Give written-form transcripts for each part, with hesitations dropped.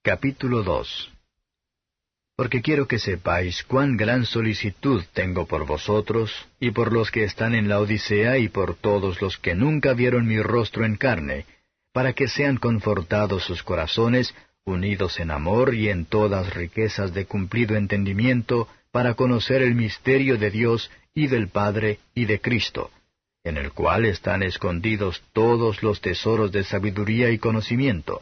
Capítulo 2. Porque quiero que sepáis cuán gran solicitud tengo por vosotros, y por los que están en la Odisea, y por todos los que nunca vieron mi rostro en carne, para que sean confortados sus corazones, unidos en amor y en todas riquezas de cumplido entendimiento, para conocer el misterio de Dios y del Padre y de Cristo, en el cual están escondidos todos los tesoros de sabiduría y conocimiento.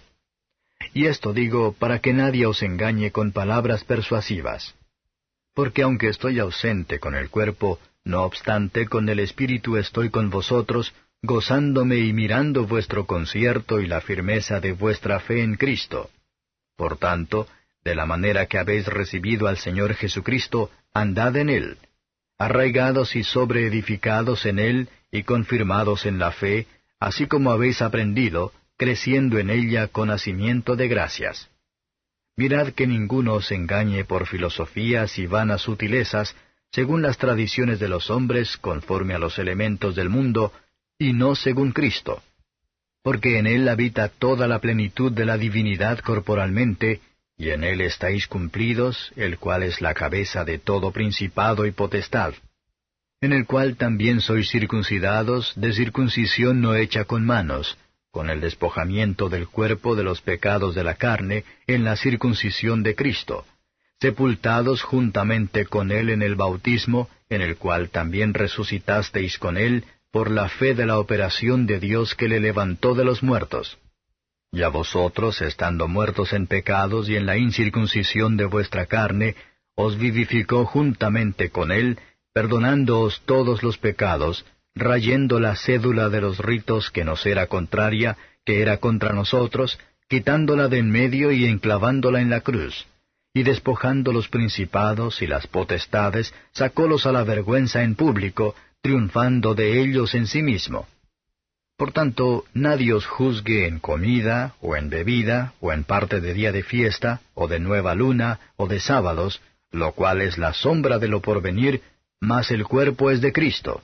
Y esto digo para que nadie os engañe con palabras persuasivas. Porque aunque estoy ausente con el cuerpo, no obstante con el espíritu estoy con vosotros, gozándome y mirando vuestro concierto y la firmeza de vuestra fe en Cristo. Por tanto, de la manera que habéis recibido al Señor Jesucristo, andad en Él, arraigados y sobreedificados en Él y confirmados en la fe, así como habéis aprendido, creciendo en ella con hacimiento de gracias. Mirad que ninguno os engañe por filosofías y vanas sutilezas, según las tradiciones de los hombres, conforme a los elementos del mundo, y no según Cristo. Porque en Él habita toda la plenitud de la divinidad corporalmente, y en Él estáis cumplidos, el cual es la cabeza de todo principado y potestad. En el cual también sois circuncidados de circuncisión no hecha con manos, con el despojamiento del cuerpo de los pecados de la carne, en la circuncisión de Cristo, sepultados juntamente con Él en el bautismo, en el cual también resucitasteis con Él, por la fe de la operación de Dios que le levantó de los muertos. Y a vosotros, estando muertos en pecados y en la incircuncisión de vuestra carne, os vivificó juntamente con Él, perdonándoos todos los pecados, rayendo la cédula de los ritos que nos era contraria, que era contra nosotros, quitándola de en medio y enclavándola en la cruz. Y despojando los principados y las potestades, sacólos a la vergüenza en público, triunfando de ellos en sí mismo. Por tanto, nadie os juzgue en comida, o en bebida, o en parte de día de fiesta, o de nueva luna, o de sábados, lo cual es la sombra de lo porvenir, mas el cuerpo es de Cristo.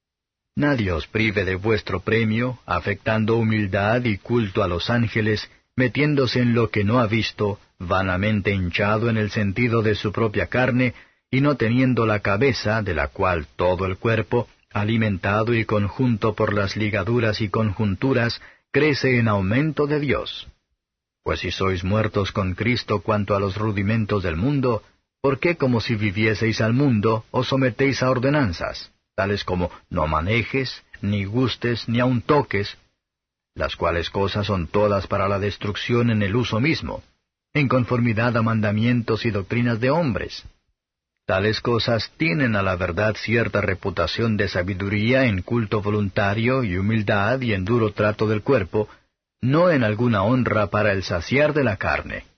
Nadie os prive de vuestro premio, afectando humildad y culto a los ángeles, metiéndose en lo que no ha visto, vanamente hinchado en el sentido de su propia carne, y no teniendo la cabeza, de la cual todo el cuerpo, alimentado y conjunto por las ligaduras y conjunturas, crece en aumento de Dios. Pues si sois muertos con Cristo cuanto a los rudimentos del mundo, ¿por qué como si vivieseis al mundo os sometéis a ordenanzas, tales como no manejes, ni gustes, ni aun toques, las cuales cosas son todas para la destrucción en el uso mismo, en conformidad a mandamientos y doctrinas de hombres? Tales cosas tienen a la verdad cierta reputación de sabiduría en culto voluntario y humildad y en duro trato del cuerpo, no en alguna honra para el saciar de la carne.